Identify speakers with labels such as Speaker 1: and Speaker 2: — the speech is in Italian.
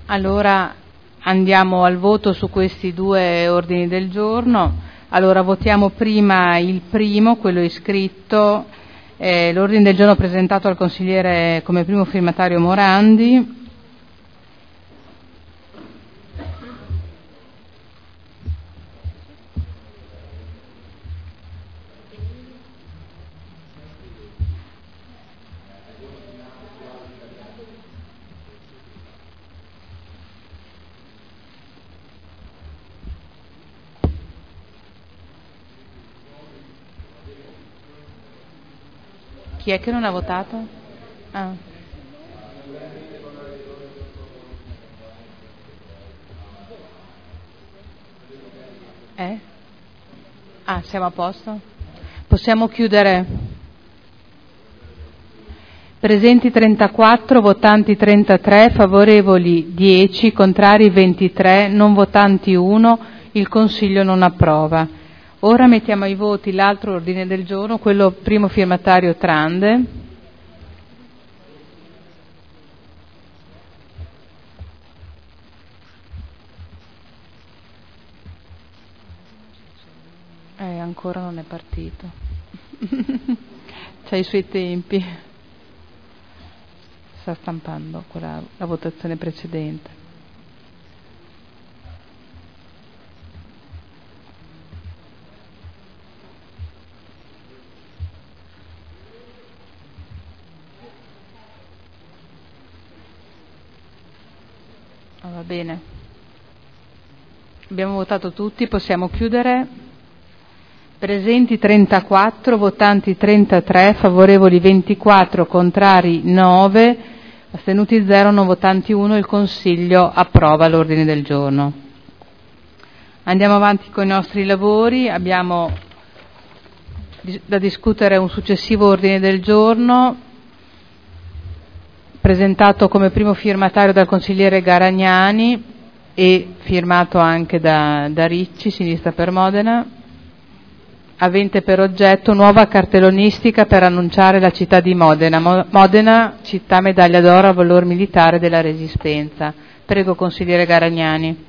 Speaker 1: Allora andiamo al voto su questi due ordini del giorno. Allora votiamo prima il primo, quello iscritto, l'ordine del giorno presentato al consigliere come primo firmatario Morandi. Chi è che non ha votato? Ah. Siamo a posto? Possiamo chiudere. Presenti 34, votanti 33, favorevoli 10, contrari 23, non votanti 1, il Consiglio non approva. Ora mettiamo ai voti l'altro ordine del giorno, quello primo firmatario Trande. Ancora non è partito. C'ha i suoi tempi. Sta stampando la votazione precedente. Va bene. Abbiamo votato tutti, possiamo chiudere. Presenti 34, votanti 33, favorevoli 24, contrari 9, astenuti 0, non votanti 1, il Consiglio approva l'ordine del giorno. Andiamo avanti con i nostri lavori, abbiamo da discutere un successivo ordine del giorno presentato come primo firmatario dal consigliere Garagnani e firmato anche da Ricci, Sinistra per Modena, avente per oggetto nuova cartellonistica per annunciare la città di Modena. Modena, città medaglia d'oro al valor militare della Resistenza. Prego, consigliere Garagnani.